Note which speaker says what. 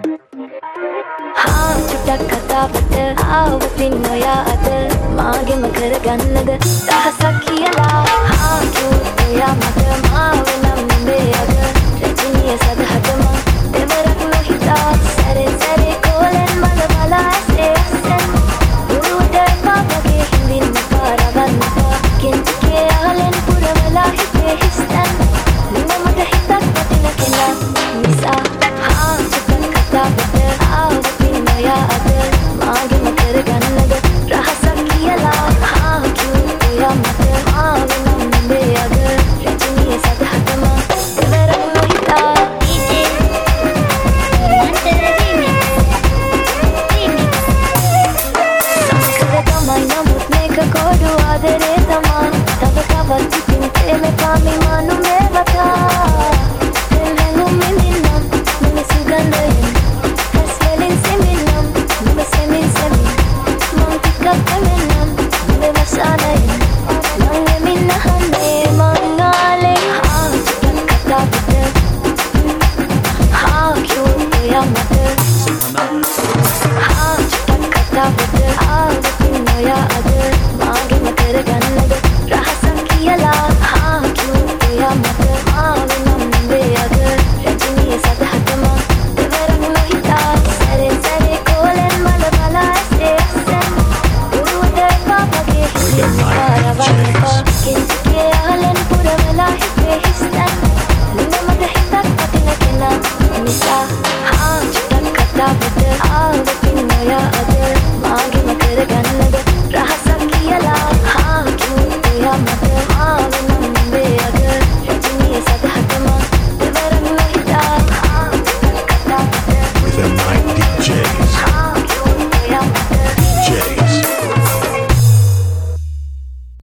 Speaker 1: हाँ चुटक कथावत ආවතින් ඔයා අද මාගෙම කරගන්නද දහසක් කියලා हाँ क्यों ඔයා මට මාව නම් නෙඹේ අද රැජිනිය සදහටම දෙවරක් නොහිතා සැරේ සැරේ කෝලෙන් මල බලා ඇසේ අස්සෙන් උරුවට පාපගේ හිඳින්න පාරවන්නපා කෙන්තිකේ අහලෙන් පුරවලා හිතේ හිස්තැන් නුඹ මට හිතක් වටින කෙනා නිසා हाँ චුටක් කතාවත ආවතින් ඔයා අද මාගෙම කරගන්නද රහසක් කියලා हाँ क्यों ඔයා මට මාව නම් නෙඹේ අද රැජිනිය සදහටම දෙවරක් නොහිතා कोडू आदरे तमा तब कवल चिपिन तेले पामी मानु में बता दिल है गुम्मी मिन्नम मुझे सुगंधयन हस्वेलिन से मिन्नम मुझे सेमिन सेमिन मंकी कप्पे मिन्नम मुझे वसानयन मंगे मिन्ना हने मंगाले हाँ चुटक कथा बदल हाँ क्यों ओया मत हाँ चुटक कथा बदल आवतिन ओया अदल මාගෙම කරගන්නද රහසක් කියලා हाँ क्यों ඔයා මට මාව නම් නෙඹේ අද රැජිනිය සදහටම දෙවරක් නොහිතා සැරේ සැරේ කෝලෙන් මල බලා ඇසේ අස්සෙන් උරුවට පාපගේ හිඳින්න පාරවන්නපා කෙන්තිකේ අහලෙන් පුරවලා හිතේ හිස්තැන් නුඹ මට හිතක් වටින කෙනා නිසා हाँ චුටක් කතාවත ආවතින් ඔයා